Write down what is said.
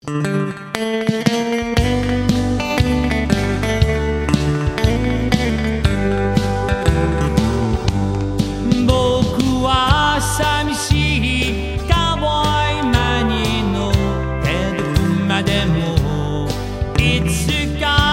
僕は寂しいカウボーイマンに乗ってどこまでもいつか